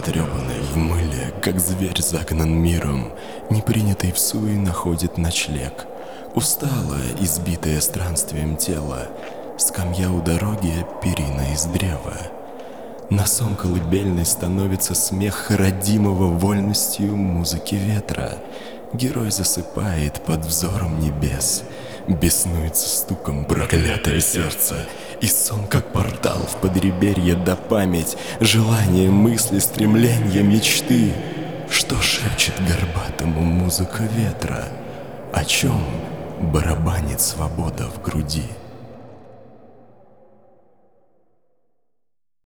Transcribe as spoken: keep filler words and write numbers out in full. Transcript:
потрепанный в мыле, как зверь загнан миром, не принятый в суе находит ночлег. Усталое, избитое странствием тело, скамья у дороги, перина из древа. На сон колыбельной становится смех родимого вольностью музыки ветра. Герой засыпает под взором небес, беснуется стуком проклятое сердце. И сон, как портал в подреберье да память, желания, мысли, стремления, мечты. Что шепчет горбатому музыка ветра? О чем барабанит свобода в груди?